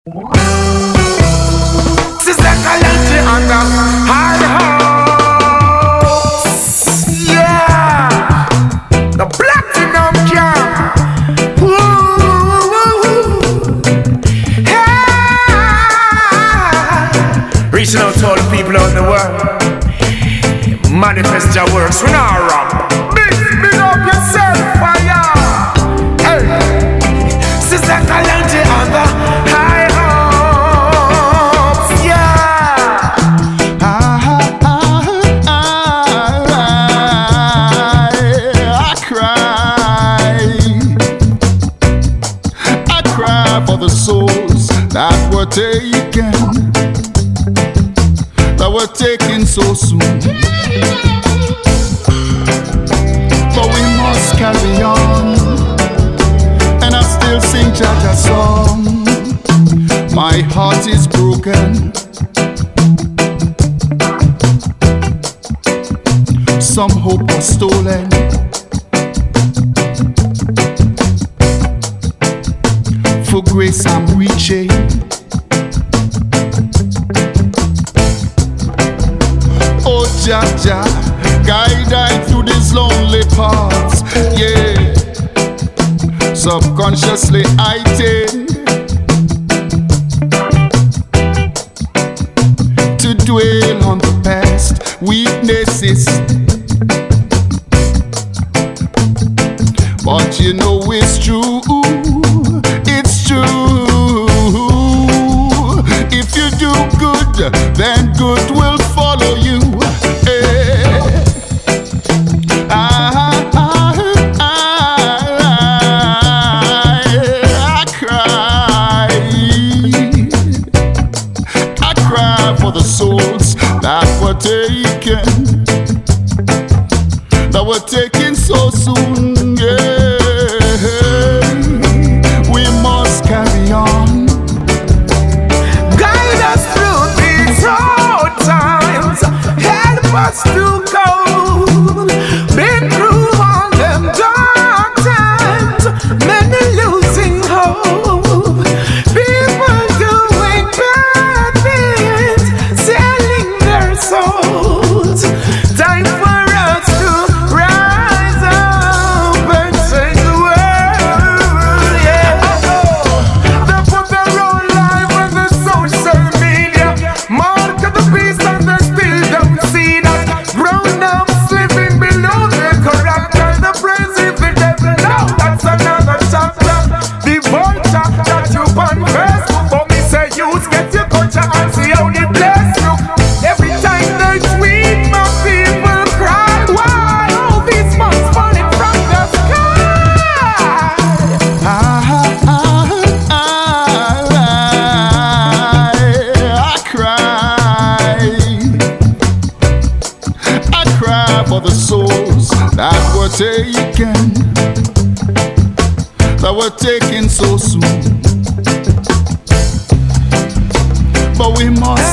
Sister Kalonji on the hard house. Yeah, the platinum jam. Hey. Reaching out to all the people out in the world. Manifest your works. We not wrong. Big up yourself, fire. Hey, Sister Kalonji on the high hopes. Yeah. I cry for the souls that were taken so soon. But we must carry on, and I still sing Jaja song. My heart is broken. Some hope was stolen. For grace I'm reaching. Oh Jaja, guide I through these lonely paths. Yeah, subconsciously I tend to dwell on the past weaknesses. But you know it's true, it's true. If you do good, then good will follow you. I cry for the souls that were taken so soon. We must carry on. Guide us through these hard times. Help us to go. Been through all them dark times. Many losing hope. People doing bad things, selling their souls. Time for us to rise up and save the world. Yeah. They put their own life on the social media. Mark the beast and they still don't see that. Grown-ups living below their character. The praise if the devil now, that's another chapter. The vulture that you on Facebook. But me say use get your culture and see how they bless you. Every time they tweet, my people cry. Why all these months falling from the sky? I cry for the souls that were taken so soon. But we must